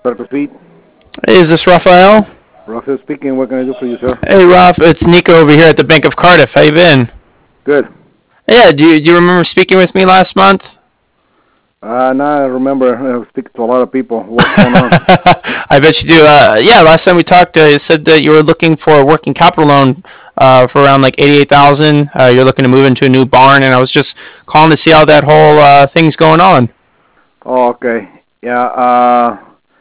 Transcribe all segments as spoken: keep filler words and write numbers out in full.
Circle Speed. Hey, is this Raphael? Raphael speaking. What can I do for you, sir? Hey, Raph, it's Nico over here at the Bank of Cardiff. How you been? Good. Yeah, do you, do you remember speaking with me last month? Uh, now I remember. I speak to a lot of people. What's going on? I bet you do. Uh, yeah, last time we talked, uh, you said that you were looking for a working capital loan uh, for around like eighty-eight thousand dollars. Uh, you're looking to move into a new barn, and I was just calling to see how that whole uh, thing's going on. Oh, okay. Yeah. Uh,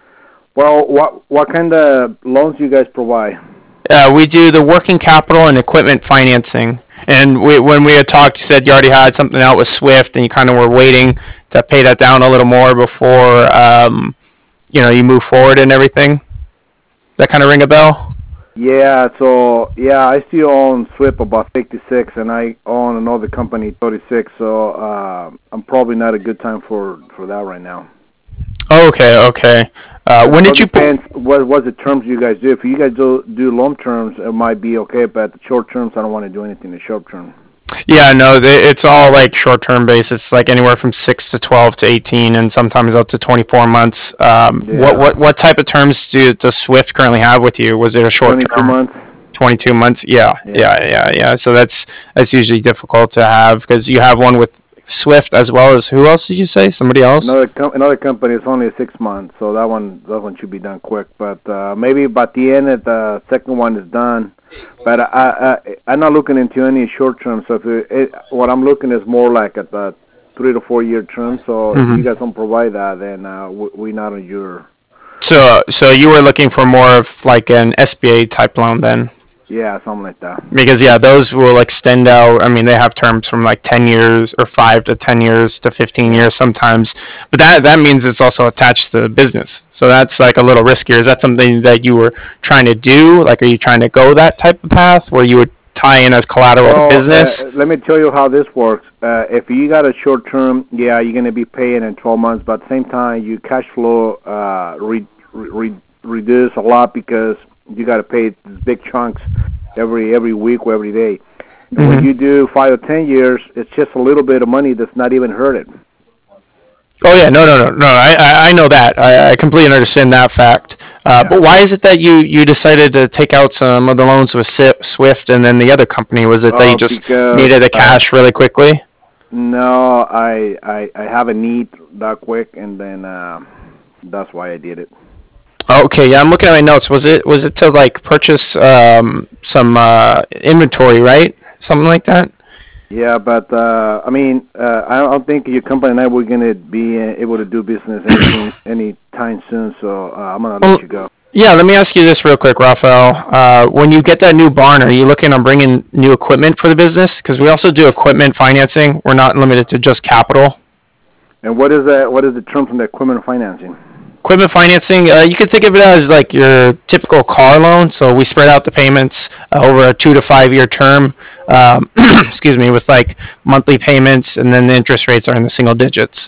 well, what what kind of loans do you guys provide? Uh, we do the working capital and equipment financing. And we, when we had talked, you said you already had something out with Swift, and you kind of were waiting to pay that down a little more before, um, you know, you move forward and everything. That kind of ring a bell? Yeah. So yeah, I still own Swift about fifty-six, and I own another company thirty-six. So uh, I'm probably not a good time for for that right now. Okay. Okay. Uh, when did you? Depends what what the terms you guys do. If you guys do do long terms, it might be okay. But the short terms, I don't want to do anything in the short term. Yeah, no, they, it's all like short-term basis, like anywhere from six to twelve to eighteen, and sometimes up to twenty-four months. Um, Yeah. What what what type of terms do does Swift currently have with you? Was it a short Twenty-two term? months. twenty-two months. Yeah, Yeah. yeah, yeah, yeah. So that's that's usually difficult to have because you have one with Swift as well as who else did you say? Somebody else? Another com- another company is only six months, so that one that one should be done quick. But uh, maybe by the end, of the second one is done. But I, I I'm not looking into any short term. So if it, it, what I'm looking is more like at the three to four year term. So Mhm. if you guys don't provide that, then uh, we, we not on your So so you were looking for more of like an S B A type loan then? yeah something like that. Because yeah, those will extend out. I mean, they have terms from like ten years or five to ten years to fifteen years sometimes. But that that means it's also attached to the business. So that's like a little riskier. Is that something that you were trying to do? Like, are you trying to go that type of path where you would tie in as collateral Well, the business? Uh, let me tell you how this works. Uh, if you got a short term, yeah, you're gonna be paying in twelve months, but at the same time, your cash flow uh, re- re- reduce a lot because you got to pay these big chunks every every week or every day. And Mhm. when you do five or ten years, it's just a little bit of money that's not even hurted. Oh yeah, no, no, no, no. I, I, I know that. I, I completely understand that fact. Uh, Yeah. But why is it that you, you decided to take out some of the loans with Si- Swift and then the other company? Was it that you Uh, just because needed the uh, cash really quickly? no, I, I I have a need that quick, and then uh, that's why I did it. Okay, yeah, I'm looking at my notes. Was it was it to like purchase um, some uh, inventory, right? Something like that. Yeah, but uh, I mean, uh, I don't think your company and I were gonna be uh, able to do business anything anytime soon. So uh, I'm gonna Well, let you go. yeah. Let me ask you this real quick, Rafael. Uh, when you get that new barn, are you looking on bringing new equipment for the business? Because we also do equipment financing. We're not limited to just capital. And what is that? What is the term from the equipment financing? Equipment financing, uh, you can think of it as like your typical car loan. So we spread out the payments uh, over a two to five year term. Um, excuse me, with like monthly payments, and then the interest rates are in the single digits.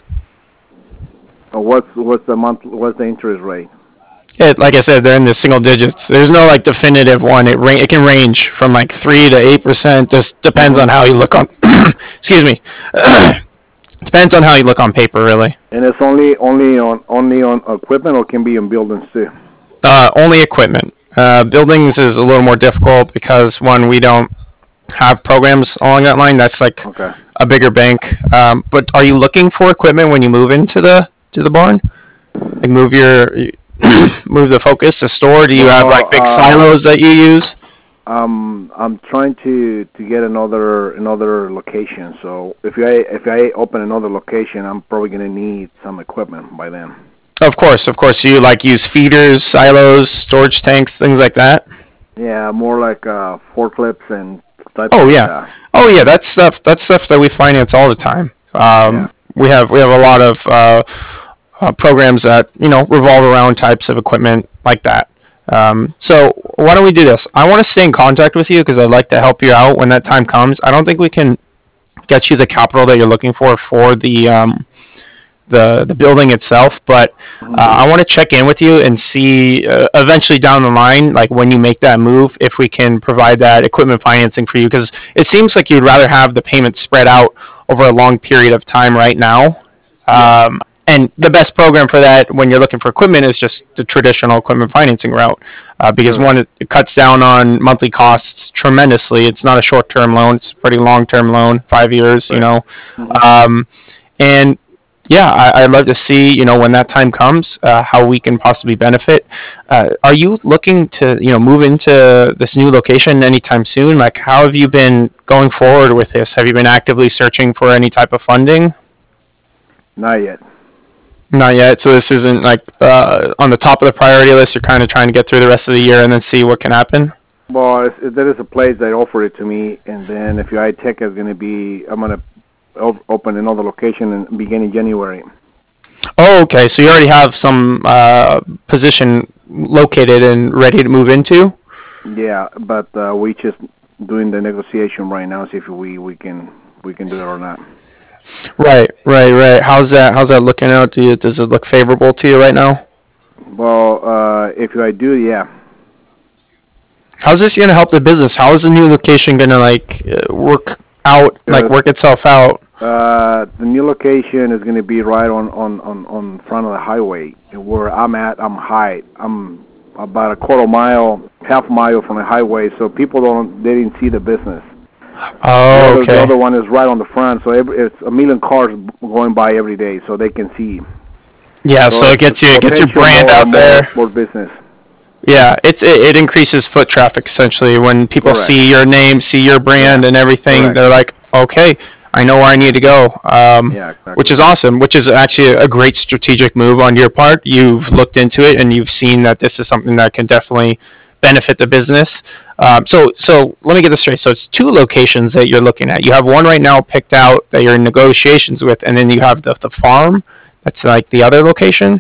Or what's what's the month? What's the interest rate? It, like I said, they're in the single digits. There's no like definitive one. It ra- it can range from like three to eight percent. Just depends on Mm-hmm. how you look on. excuse me. Depends on how you look on paper, really. And it's only only on only on equipment, or can be in buildings too. Uh, only equipment. Uh, buildings is a little more difficult because one, we don't have programs along that line. That's like Okay. a bigger bank. Um, but are you looking for equipment when you move into the to the barn? Like move your move the focus to store? Do you have like Well, big uh, silos that you use? Um, I'm trying to to get another another location. So if I if I open another location, I'm probably gonna need some equipment by then. Of course, of course. You like use feeders, silos, storage tanks, things like that. Yeah, more like uh, forklifts and type Oh like yeah, that. oh yeah. That's stuff. That's stuff that we finance all the time. Yeah. Um, we have we have a lot of uh, uh, programs that you know revolve around types of equipment like that. Um, so why don't we do this? I want to stay in contact with you because I'd like to help you out when that time comes. I don't think we can get you the capital that you're looking for for the um, the the building itself, but uh, Mhm. I want to check in with you and see uh, eventually down the line, like when you make that move, if we can provide that equipment financing for you, because it seems like you'd rather have the payments spread out over a long period of time right now. Yeah. Um, and the best program for that when you're looking for equipment is just the traditional equipment financing route, uh, because Sure. one, it it cuts down on monthly costs tremendously. It's not a short-term loan; it's a pretty long-term loan, five years, you Right. know, Hmm. um, and yeah, I, I'd love to see, you know, when that time comes, uh, how we can possibly benefit. Uh, are you looking to, you know, move into this new location anytime soon? Like, how have you been going forward with this? Have you been actively searching for any type of funding? Not yet. Not yet. So this isn't like uh, on the top of the priority list. You're kind of trying to get through the rest of the year and then see what can happen. Well, if, if there is a place that offer it to me, and then if your high tech is going to be, I'm going to op- open another location in beginning January. Oh, okay. So you already have some uh, position located and ready to move into. Yeah, but uh, we just doing the negotiation right now, see if we we can we can do it or not. Right, right, right. How's that? How's that looking out to you? Does it look favorable to you right now? Well, uh, if I do, yeah. How's this going to help the business? How is the new location going to like uh, work out, like Uh, work itself out? uh, the new location is going to be right on on on on front of the highway. Where I'm at, I'm high. I'm about a quarter mile, half mile from the highway, so people don't they didn't see the business. The Oh, other the okay. other one is right on the front, so every, it's a million cars going by every day, so they can see. Yeah, So so it it's, gets it's you, it gets your potential brand more out more there. more business. Yeah, it's it, it increases foot traffic essentially when people Correct. see your name, see your Yeah. brand and everything. Correct. They're like, okay, I know where I need to go. Um, Yeah. which Exactly. is awesome. Which is actually a great strategic move on your part. You've looked into it and you've seen that this is something that can definitely benefit the business. Um, so so let me get this straight. So it's two locations that you're looking at. You have one right now picked out that you're in negotiations with, and then you have the the farm. That's like the other location.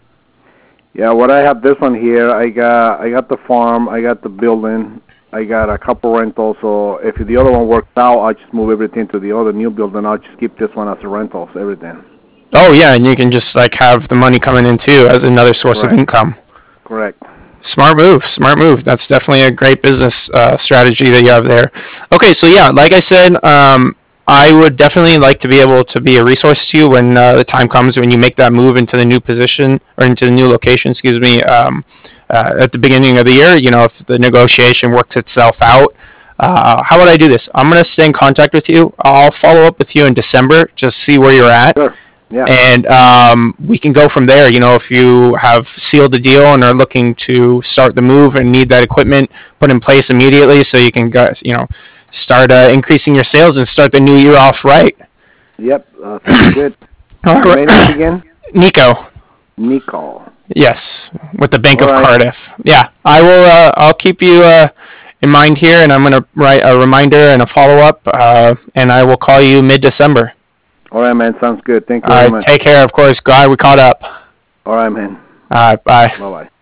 Yeah. What I have this one here, I got I got the farm, I got the building, I got a couple rentals. So if the other one works out, I'll just move everything to the other new building. I'll just keep this one as a rentals, everything. Oh yeah, and you can just like have the money coming in too as another source of Correct. income. Correct. Smart move, smart move. That's definitely a great business uh, strategy that you have there. Okay, so yeah, like I said, um, I would definitely like to be able to be a resource to you when uh, the time comes when you make that move into the new position or into the new location. Excuse me. Um, uh, at the beginning of the year, you know, if the negotiation works itself out. Uh, how would I do this? I'm going to stay in contact with you. I'll follow up with you in December, just see where you're at, Sure. Yeah. and um, we can go from there. You know, if you have sealed the deal and are looking to start the move and need that equipment put in place immediately, so you can go, you know, start uh, increasing your sales and start the new year off right. Yep. Uh, sounds good. All Your name is right. again? Nico. Nico. Yes, with the Bank All of right. Cardiff. Yeah, I will. Uh, I'll keep you uh, in mind here, and I'm gonna write a reminder and a follow up, uh, and I will call you mid December. All right, man. Sounds good. Thank you All very right, much. take care. Of course, glad we caught up. All right, man. All right, bye. Bye bye.